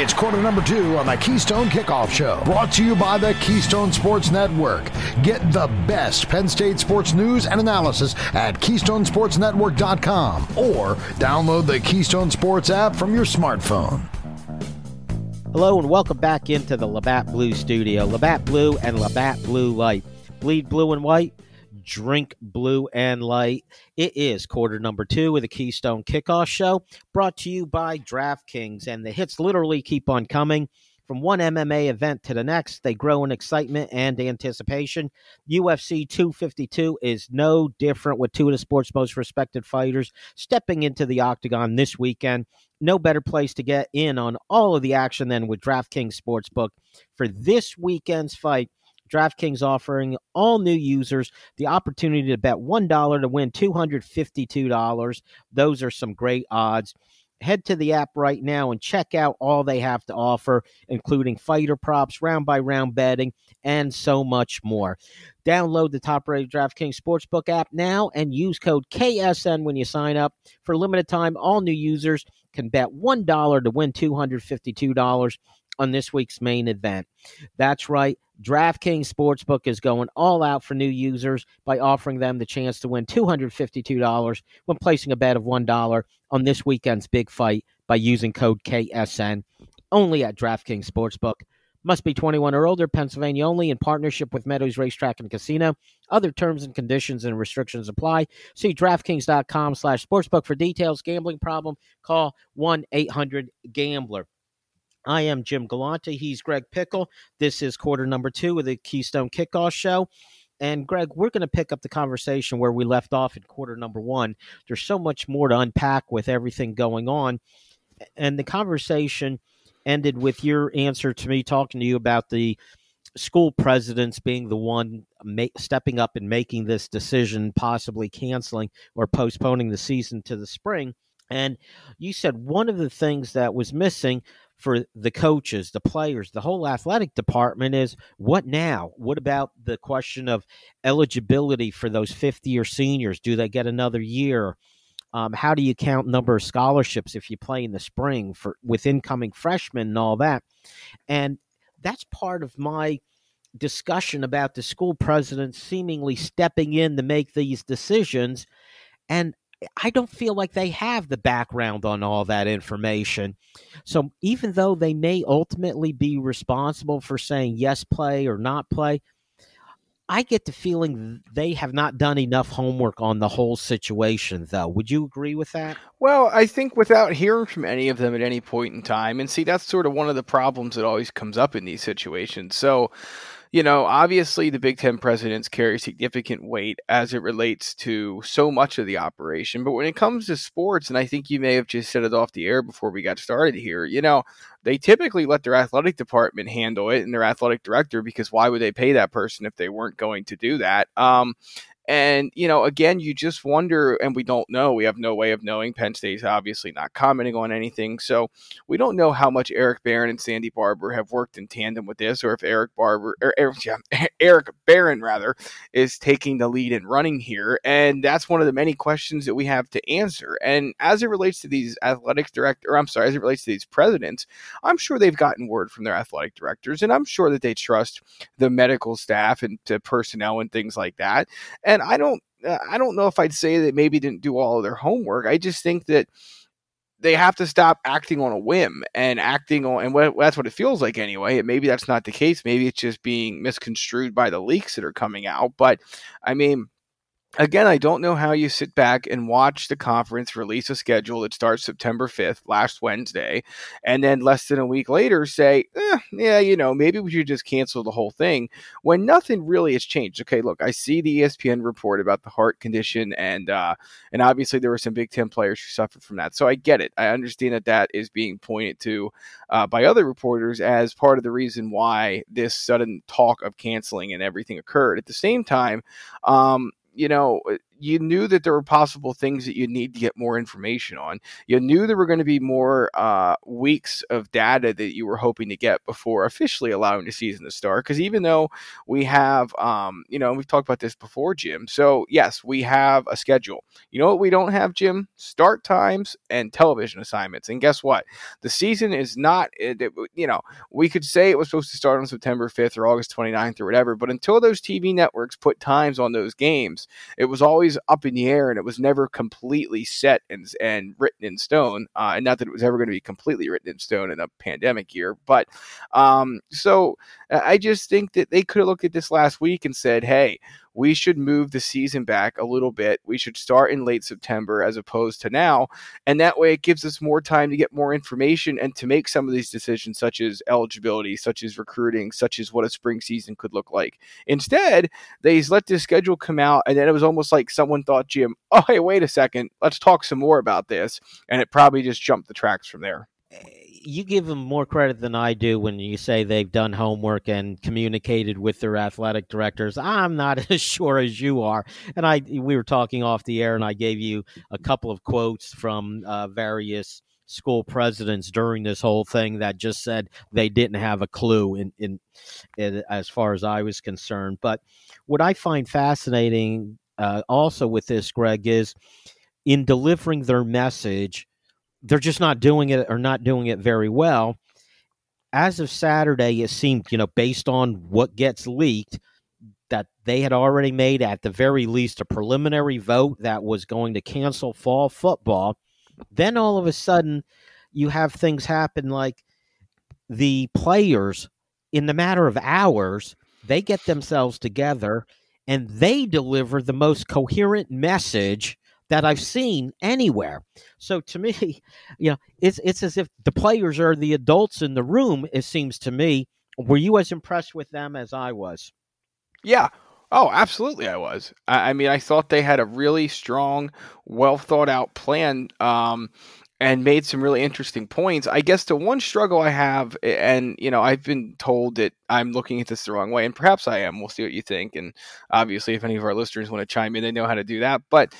It's quarter number 2 on the Keystone Kickoff Show, brought to you by the Keystone Sports Network. Get the best Penn State sports news and analysis at KeystonesportsNetwork.com or download the Keystone Sports app from your smartphone. Hello and welcome back into the Labatt Blue Studio. Labatt Blue and Labatt Blue Light. Bleed blue and white, drink blue and light. It is quarter number 2 of the Keystone Kickoff Show, brought to you by DraftKings, and the hits literally keep on coming. From one MMA event to the next, they grow in excitement and anticipation. UFC 252 is no different, with two of the sport's most respected fighters stepping into the octagon this weekend. No better place to get in on all of the action than with DraftKings Sportsbook. For this weekend's fight, DraftKings offering all new users the opportunity to bet $1 to win $252. Those are some great odds. Head to the app right now and check out all they have to offer, including fighter props, round-by-round betting, and so much more. Download the top-rated DraftKings Sportsbook app now and use code KSN when you sign up. For a limited time, all new users can bet $1 to win $252 on this week's main event. That's right. DraftKings Sportsbook is going all out for new users by offering them the chance to win $252 when placing a bet of $1 on this weekend's big fight by using code KSN. Only at DraftKings Sportsbook. Must be 21 or older, Pennsylvania only, in partnership with Meadows Racetrack and Casino. Other terms and conditions and restrictions apply. See DraftKings.com/sportsbook for details. Gambling problem? Call 1-800-GAMBLER. I am Jim Galante. He's Greg Pickle. This is quarter number 2 of the Keystone Kickoff Show. And, Greg, we're going to pick up the conversation where we left off in quarter number 1. There's so much more to unpack with everything going on. And the conversation ended with your answer to me talking to you about the school presidents being the one stepping up and making this decision, possibly canceling or postponing the season to the spring. And you said one of the things that was missing for the coaches, the players, the whole athletic department is what now? What about the question of eligibility for those fifth-year seniors? Do they get another year? How do you count number of scholarships if you play in the spring with incoming freshmen and all that? And that's part of my discussion about the school presidents seemingly stepping in to make these decisions. And I don't feel like they have the background on all that information. So even though they may ultimately be responsible for saying yes, play or not play, I get the feeling they have not done enough homework on the whole situation, though. Would you agree with that? Well, I think without hearing from any of them at any point in time, and see, that's sort of one of the problems that always comes up in these situations. So, obviously the Big Ten presidents carry significant weight as it relates to so much of the operation. But when it comes to sports, and I think you may have just said it off the air before we got started here, they typically let their athletic department handle it and their athletic director, because why would they pay that person if they weren't going to do that? And, again, you just wonder, and we don't know. We have no way of knowing. Penn State's obviously not commenting on anything. So we don't know how much Eric Barron and Sandy Barbour have worked in tandem with this, or if Eric Barron is taking the lead and running here. And that's one of the many questions that we have to answer. And as it relates to these as it relates to these presidents, I'm sure they've gotten word from their athletic directors, and I'm sure that they trust the medical staff and the personnel and things like that. And I don't know if I'd say that maybe didn't do all of their homework. I just think that they have to stop acting on a whim and that's what it feels like anyway. Maybe that's not the case. Maybe it's just being misconstrued by the leaks that are coming out. But I mean, again, I don't know how you sit back and watch the conference release a schedule that starts September 5th, last Wednesday, and then less than a week later say, maybe we should just cancel the whole thing, when nothing really has changed. Okay, look, I see the ESPN report about the heart condition, and obviously there were some Big Ten players who suffered from that. So I get it. I understand that is being pointed to by other reporters as part of the reason why this sudden talk of canceling and everything occurred. At the same time, you knew that there were possible things that you need to get more information on. You knew there were going to be more weeks of data that you were hoping to get before officially allowing the season to start. Because even though we have, we've talked about this before, Jim. So yes, we have a schedule. You know what we don't have, Jim? Start times and television assignments. And guess what? The season is not, we could say it was supposed to start on September 5th or August 29th or whatever, but until those TV networks put times on those games, it was always up in the air, and it was never completely set and written in stone. And not that it was ever going to be completely written in stone in a pandemic year, but so I just think that they could have looked at this last week and said, hey, we should move the season back a little bit. We should start in late September as opposed to now. And that way it gives us more time to get more information and to make some of these decisions, such as eligibility, such as recruiting, such as what a spring season could look like. Instead, they let this schedule come out, and then it was almost like someone thought, Jim, oh, hey, wait a second, let's talk some more about this. And it probably just jumped the tracks from there. You give them more credit than I do when you say they've done homework and communicated with their athletic directors. I'm not as sure as you are. And we were talking off the air, and I gave you a couple of quotes from various school presidents during this whole thing that just said they didn't have a clue in as far as I was concerned. But what I find fascinating also with this, Greg, is in delivering their message, they're just not doing it or not doing it very well. As of Saturday, it seemed, based on what gets leaked, that they had already made at the very least a preliminary vote that was going to cancel fall football. Then all of a sudden you have things happen like the players, in the matter of hours, they get themselves together and they deliver the most coherent message that I've seen anywhere. So to me, it's as if the players are the adults in the room, it seems to me. Were you as impressed with them as I was? Yeah. Oh, absolutely I was. I mean, I thought they had a really strong, well thought out plan, and made some really interesting points. I guess the one struggle I have, and I've been told that I'm looking at this the wrong way, and perhaps I am. We'll see what you think. And obviously, if any of our listeners want to chime in, they know how to do that. But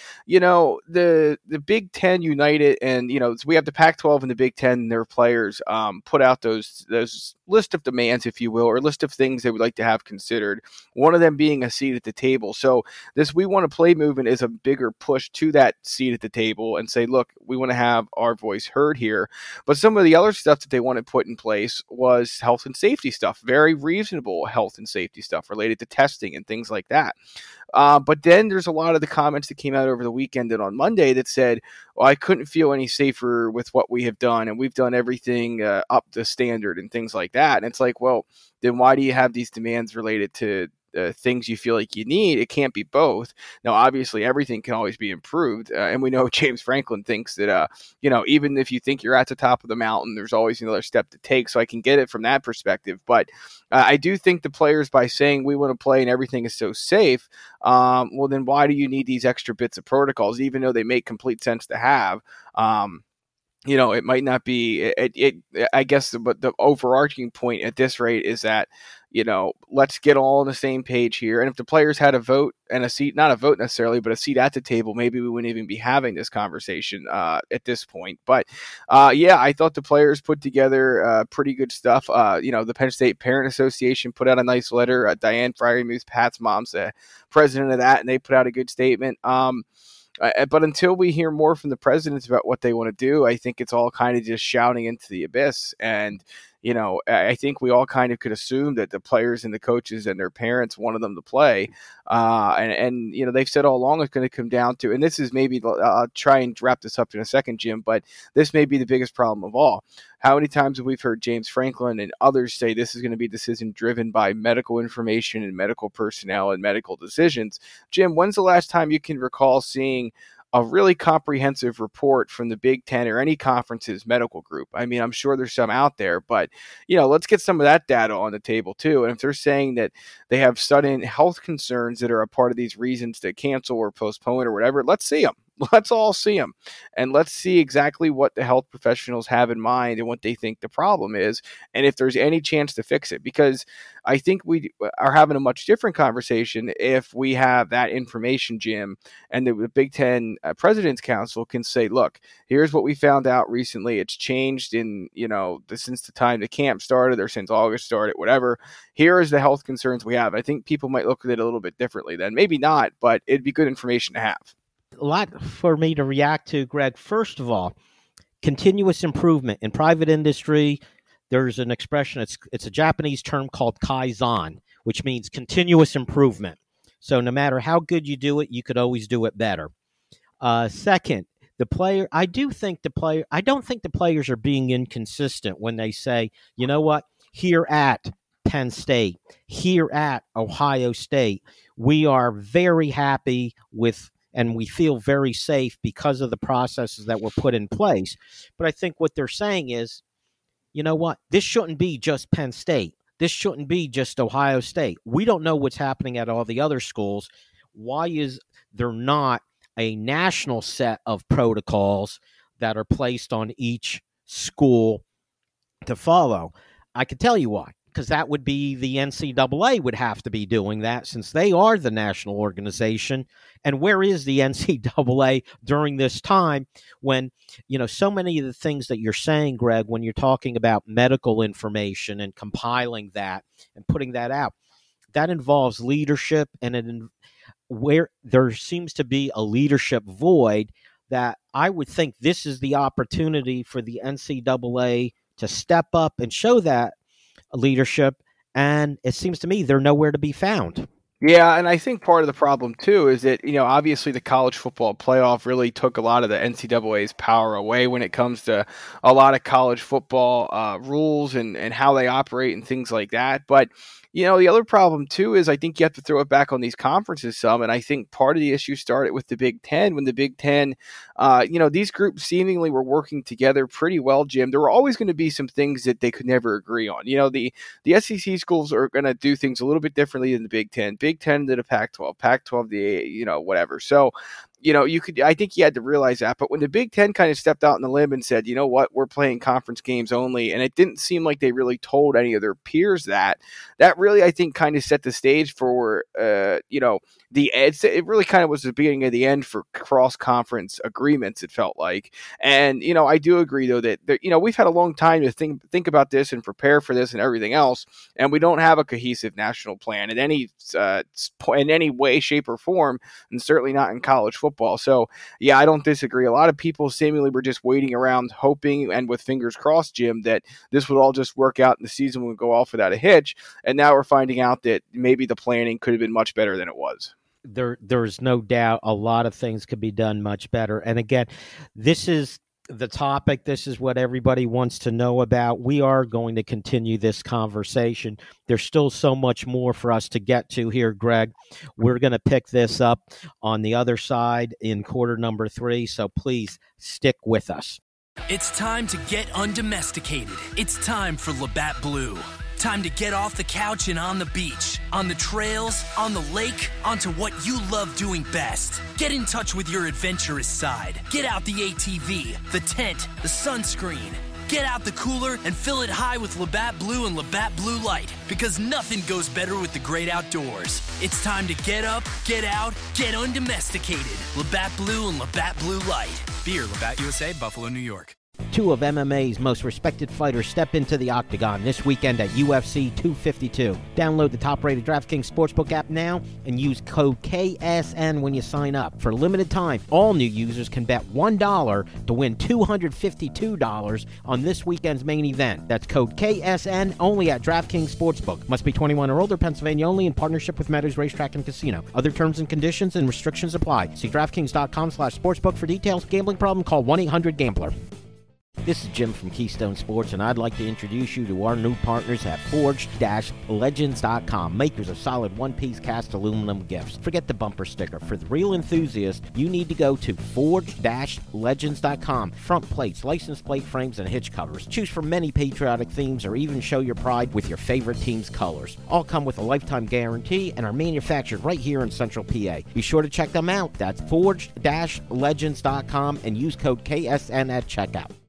the Big Ten united, and we have the Pac-12 and the Big Ten, and their players put out those list of demands, if you will, or list of things they would like to have considered. One of them being a seat at the table. So this "We Want to Play" movement is a bigger push to that seat at the table and say, look, we want to have our voice heard here. But some of the other stuff that they want to put in place was health and safety stuff, very reasonable health and safety stuff related to testing and things like that. But then there's a lot of the comments that came out over the weekend and on Monday that said, well, I couldn't feel any safer with what we have done, and we've done everything up to standard and things like that. And it's like, well, then why do you have these demands related to things you feel like you need? It can't be both. Now, obviously, everything can always be improved. And we know James Franklin thinks that, even if you think you're at the top of the mountain, there's always another step to take. So I can get it from that perspective. But I do think the players, by saying we want to play and everything is so safe, well, then why do you need these extra bits of protocols, even though they make complete sense to have? It might not be I guess, but the overarching point at this rate is that, let's get all on the same page here. And if the players had a vote and a seat, not a vote necessarily, but a seat at the table, maybe we wouldn't even be having this conversation at this point. But I thought the players put together pretty good stuff. The Penn State Parent Association put out a nice letter. Diane Fryermuth, Pat's mom's the president of that, and they put out a good statement. But until we hear more from the presidents about what they want to do, I think it's all kind of just shouting into the abyss. And, I think we all kind of could assume that the players and the coaches and their parents wanted them to play. And they've said all along it's going to come down to, and this is maybe, I'll try and wrap this up in a second, Jim, but this may be the biggest problem of all. How many times have we heard James Franklin and others say this is going to be a decision driven by medical information and medical personnel and medical decisions? Jim, when's the last time you can recall seeing a really comprehensive report from the Big Ten or any conference's medical group? I mean, I'm sure there's some out there, but, let's get some of that data on the table too. And if they're saying that they have sudden health concerns that are a part of these reasons to cancel or postpone or whatever, let's see them. Let's all see them, and let's see exactly what the health professionals have in mind and what they think the problem is, and if there's any chance to fix it. Because I think we are having a much different conversation if we have that information, Jim, and the Big Ten President's Council can say, look, here's what we found out recently. It's changed in, since the time the camp started or since August started, whatever. Here is the health concerns we have. I think people might look at it a little bit differently then. Maybe not, but it'd be good information to have. A lot for me to react to, Greg. First of all, continuous improvement. In private industry, there's an expression, it's a Japanese term called kaizen, which means continuous improvement. So no matter how good you do it, you could always do it better. Second, I don't think the players are being inconsistent when they say, you know what, here at Penn State, here at Ohio State, we are very happy with and we feel very safe because of the processes that were put in place. But I think what they're saying is, you know what, this shouldn't be just Penn State. This shouldn't be just Ohio State. We don't know what's happening at all the other schools. Why is there not a national set of protocols that are placed on each school to follow? I can tell you why. Because that would be the NCAA would have to be doing that since they are the national organization. And where is the NCAA during this time when, so many of the things that you're saying, Greg, when you're talking about medical information and compiling that and putting that out, that involves leadership, and where there seems to be a leadership void, that I would think this is the opportunity for the NCAA to step up and show that leadership, and it seems to me they're nowhere to be found. Yeah, and I think part of the problem, too, is that, obviously the college football playoff really took a lot of the NCAA's power away when it comes to a lot of college football rules and how they operate and things like that. But, the other problem, too, is I think you have to throw it back on these conferences some, and I think part of the issue started with the Big Ten, when the Big Ten, these groups seemingly were working together pretty well, Jim. There were always going to be some things that they could never agree on. The SEC schools are going to do things a little bit differently than the Big Ten. Big Ten to the Pac-12, Pac-12 the whatever. So, I think you had to realize that. But when the Big Ten kind of stepped out on the limb and said, you know what, we're playing conference games only, and it didn't seem like they really told any of their peers that really, I think, kind of set the stage for, it really kind of was the beginning of the end for cross-conference agreements, it felt like. And, I do agree, though, that we've had a long time to think about this and prepare for this and everything else, and we don't have a cohesive national plan in any way, shape, or form, and certainly not in college football. So, yeah, I don't disagree. A lot of people seemingly were just waiting around, hoping and with fingers crossed, Jim, that this would all just work out and the season would go off without a hitch. And now we're finding out that maybe the planning could have been much better than it was. There's no doubt a lot of things could be done much better. And again, this is the topic. This is what everybody wants to know about. We are going to continue this conversation. There's still so much more for us to get to here, Greg. We're going to pick this up on the other side in quarter number 3. So please stick with us. It's time to get undomesticated. It's time for Labatt Blue. Time to get off the couch and on the beach, on the trails, on the lake, onto what you love doing best. Get in touch with your adventurous side. Get out the ATV, the tent, the sunscreen. Get out the cooler and fill it high with Labatt Blue and Labatt Blue Light, because nothing goes better with the great outdoors. It's time to get up, get out, get undomesticated. Labatt Blue and Labatt Blue Light. Beer, Labatt USA, Buffalo, New York. 2 of MMA's most respected fighters step into the octagon this weekend at UFC 252. Download the top-rated DraftKings Sportsbook app now and use code KSN when you sign up. For a limited time, all new users can bet $1 to win $252 on this weekend's main event. That's code KSN only at DraftKings Sportsbook. Must be 21 or older, Pennsylvania only, in partnership with Meadows Racetrack and Casino. Other terms and conditions and restrictions apply. See DraftKings.com/sportsbook for details. Gambling problem? Call 1-800-GAMBLER. This is Jim from Keystone Sports, and I'd like to introduce you to our new partners at Forged-Legends.com, makers of solid one-piece cast aluminum gifts. Forget the bumper sticker. For the real enthusiast, you need to go to Forged-Legends.com. Front plates, license plate frames, and hitch covers. Choose from many patriotic themes or even show your pride with your favorite team's colors. All come with a lifetime guarantee and are manufactured right here in Central PA. Be sure to check them out. That's Forged-Legends.com and use code KSN at checkout.